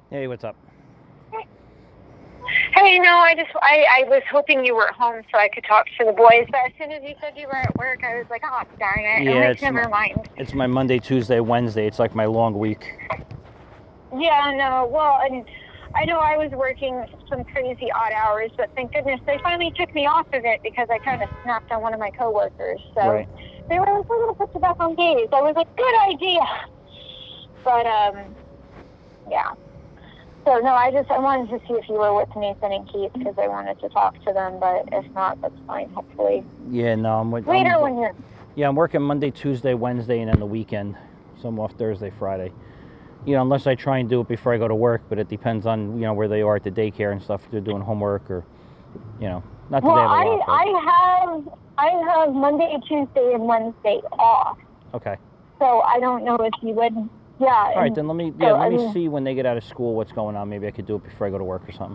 Hey, what's up? Hey, no, I was hoping you were at home so I could talk to the boys, but as soon as you said you were at work, I was like, oh, darn it. I'm Yeah, like, never mind. it's my Monday, Tuesday, Wednesday. It's like my long week. Yeah, no, well, and I know I was working some crazy odd hours, but thank goodness they finally took me off of it because I kind of snapped on one of my coworkers. So Right. they were like, we're going to put you back on days. I was like, good idea. But, yeah. So no, I wanted to see if you were with Nathan and Keith because I wanted to talk to them, but if not, that's fine. Hopefully Yeah, no, later when you're. yeah, I'm working Monday, Tuesday, Wednesday, and then the weekend. So I'm off Thursday, Friday. Unless I try and do it before I go to work, but it depends on where they are at the daycare and stuff. If they're doing homework or not that Well, they have a lot, but I have Monday, Tuesday, and Wednesday off, okay. so I don't know if you would. Yeah, All right, and then so let I me mean, see when they get out of school what's going on. Maybe I could do it before I go to work or something.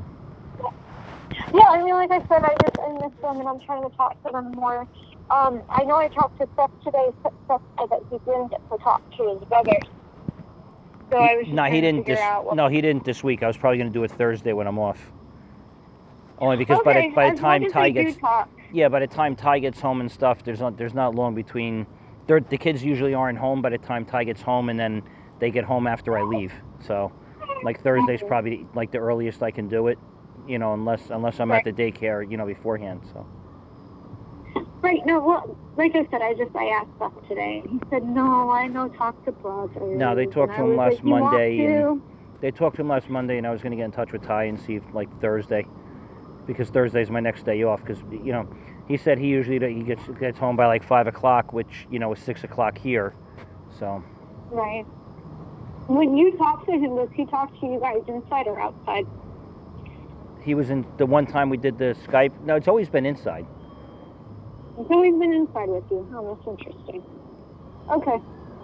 yeah, I mean, like I said, I miss them, and I'm trying to talk to them more. I know I talked to Seth today. Seth said that he didn't get to talk to his brother, so I was just No, he trying to didn't figure this. out what. No, he didn't this week. I was probably going to do it Thursday when I'm off. Only because Okay, by the as long time as they Ty do gets talk. yeah, by the time Ty gets home and stuff, there's not long between. The kids usually aren't home by the time Ty gets home, and then they get home after I leave. So, like Thursday's Mhm. probably like the earliest I can do it. Unless I'm at Right. the daycare, beforehand. So. Right. No. Well, like I said, I asked Seth today, and he said, "No, I know talk to No, they brothers," and talked to I him was like, last "You want Monday, and to?" they talked to him last Monday, and I was going to get in touch with Ty and see if like Thursday, because Thursday's my next day off. Because he said he gets home by like 5 o'clock, which is 6 o'clock here. So Right. When you talk to him, does he talk to you guys inside or outside? he was in the one time we did the Skype. No, it's always been inside. He's always been inside with you. Oh, that's interesting. Okay.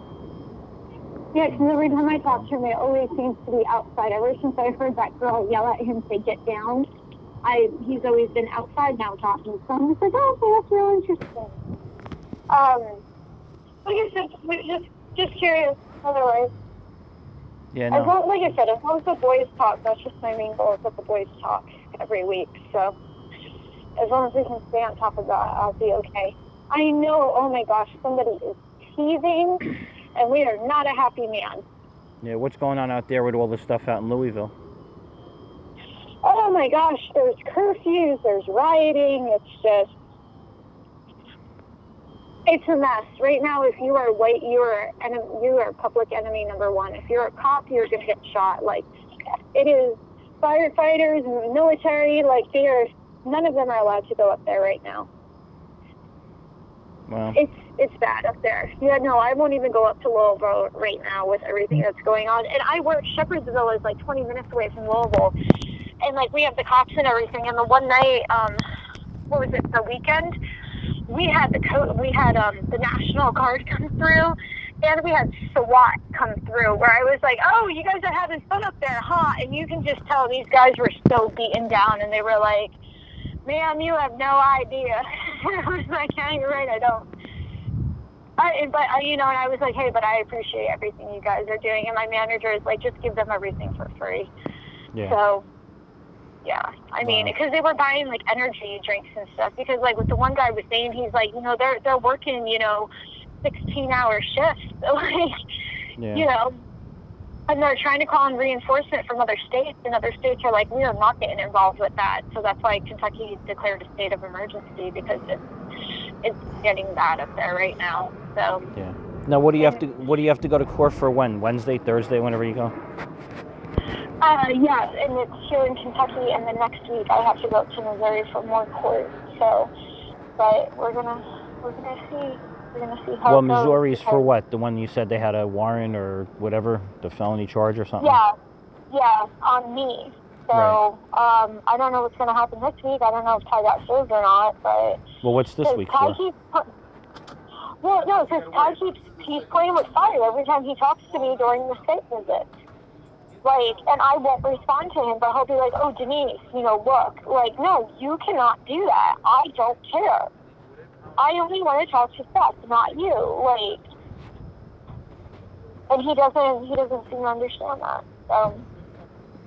Yeah, because every It's time I no talk problem. to him, it always seems to be outside. Ever since I heard that girl yell at him to get down, he's always been outside now talking. So I'm just like, oh, okay, that's real interesting. Um, like I said, just curious. Otherwise, Yeah, no. like I said, as long as the boys talk, that's just my main goal is that the boys talk every week. So as long as we can stay on top of that, I'll be okay. I know. Oh my gosh, somebody is teasing, and we are not a happy man. Yeah, what's going on out there with all the stuff out in Louisville? Oh my gosh, there's curfews, there's rioting. It's a mess right now. If you are white, you are public enemy number one. If you're a cop, you're gonna get shot. Like it is firefighters and military. Like none of them are allowed to go up there right now. Well, It's bad up there. Yeah, no, I won't even go up to Louisville right now with everything that's going on. And I work Shepherdsville is like 20 minutes away from Louisville, and like we have the cops and everything. And the one night, what was it? The weekend, we had the National Guard come through, and we had SWAT come through. Where I was like, oh, you guys are having fun up there, huh? And you can just tell these guys were so beaten down, and they were like, ma'am, you have no idea. I was like, yeah, you're right, I don't. And I was like, hey, but I appreciate everything you guys are doing. And my manager is like, just give them everything for free. yeah. So, yeah, I mean, Wow. because they were buying like energy drinks and stuff. Because like what the one guy was saying, he's like, they're working, 16-hour shifts, like, Yeah. you know, and they're trying to call in reinforcement from other states, and other states are like, we are not getting involved with that. So that's why Kentucky declared a state of emergency because it's getting bad up there right now. So. Yeah. Now, And what do you have to go to court for when? Wednesday, Thursday, whenever you go? yeah, and it's here in Kentucky, and then next week I have to go to Missouri for more court. So, but we're gonna see how Well, it goes Missouri's for because what? The one you said they had a warrant or whatever, the felony charge or something? yeah, yeah, on me. Right. So I don't know what's gonna happen next week. I don't know if Ty got served or not, but Well, what's this because week Ty for? keeps well, no, because Ty keeps he's playing with fire every time he talks to me during the state visit. Like, and I won't respond to him, but he'll be like, oh, Denise, look, like, no, you cannot do that. I don't care. I only want to talk to Seth, not you. Like, and he doesn't seem to understand that. So,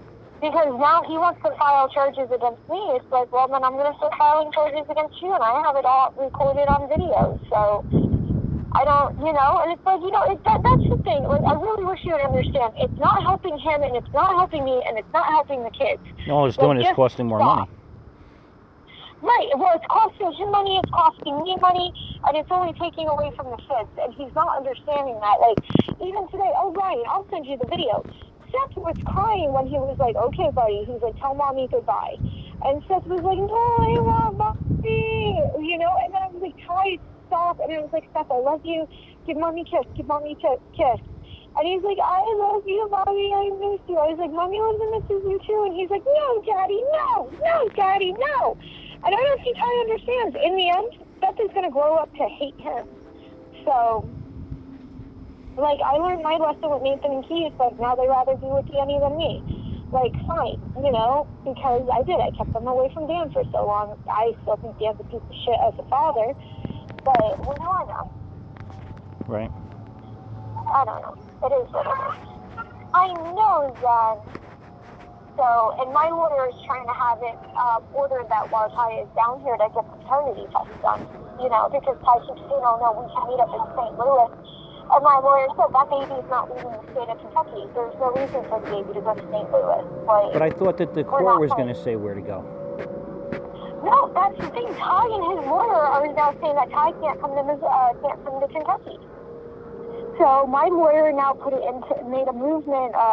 Because now he wants to file charges against me. It's like, well, then I'm going to start filing charges against you, and I have it all recorded on video. So I don't, and it's like, that's the thing. Like, I really wish you would understand. It's not helping him, and it's not helping me, and it's not helping the kids. All it's doing is costing more money. Right. Well, it's costing him money, it's costing me money, and it's only taking away from the kids. And he's not understanding that. Like, even today, oh, Ryan, I'll send you the video. Seth was crying when he was like, okay, buddy. He's like, tell mommy goodbye. And Seth was like, no, I love mommy. And then I was like, Ty, stop. And I was like, Seth, I love you. Give mommy a kiss. Give mommy a kiss. And he's like, I love you, mommy. I miss you. I was like, mommy loves and misses you too. And he's like, no, daddy, no, daddy, no. And I don't think Ty understands. In the end, Seth is going to grow up to hate him. So, like, I learned my lesson with Nathan and Keith, but now they rather be with Danny than me. Like, fine, because I did. I kept them away from Dan for so long. I still think Dan's a piece of shit as a father, but what do I know? Right. I don't know. It is what it is. I know that. So, and my lawyer is trying to have it ordered that while Ty is down here to get the paternity test done, because Ty keeps saying, oh no, we can meet up in St. Louis. And my lawyer said that baby is not leaving the state of Kentucky. There's no reason for the baby to go to St. Louis. But I thought that the court was going to say where to go. No, that's the thing. Ty and his lawyer are now saying that Ty can't come to Kentucky. So my lawyer now made a move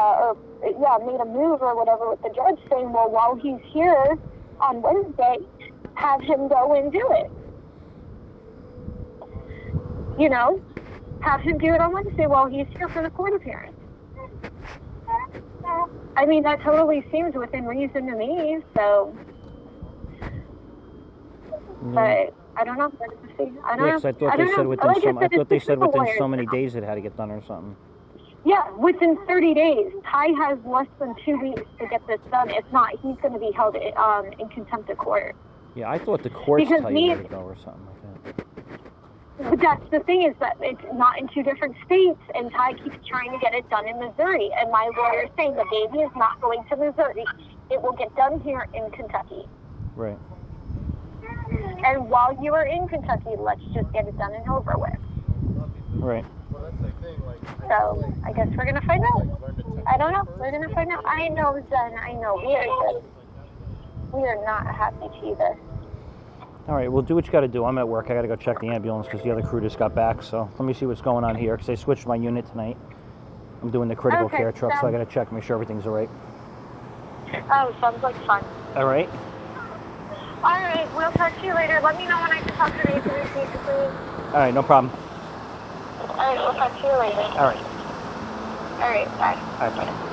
or whatever with the judge, saying, well, while he's here on Wednesday, have him go and do it. Have him do it on Wednesday while he's here for the court appearance. I mean, that totally seems within reason to me, so. But I don't know. I don't know. I thought they said within so many days it had to get done or something. Yeah, within 30 days. Ty has less than 2 weeks to get this done. If not, he's going to be held in contempt of court. Yeah, I thought the courts tell you where to go or something like that. But that's the thing, is that it's not in 2 different states, and Ty keeps trying to get it done in Missouri. And my lawyer is saying the baby is not going to Missouri. It will get done here in Kentucky. Right. And while you are in Kentucky, let's just get it done and over with. Right. So, I guess we're going to find out. I don't know. We're going to find out. I know, Zen. I know. We are not happy either. All right, well, do what you got to do. I'm at work. I got to go check the ambulance because the other crew just got back. So let me see what's going on here because I switched my unit tonight. I'm doing the critical care truck, so I got to check, make sure everything's all right. Oh, sounds like fun. All right. All right, we'll talk to you later. Let me know when I can talk to Nathan and Keith, please. All right, no problem. All right, we'll talk to you later. All right. All right, bye. All right, bye.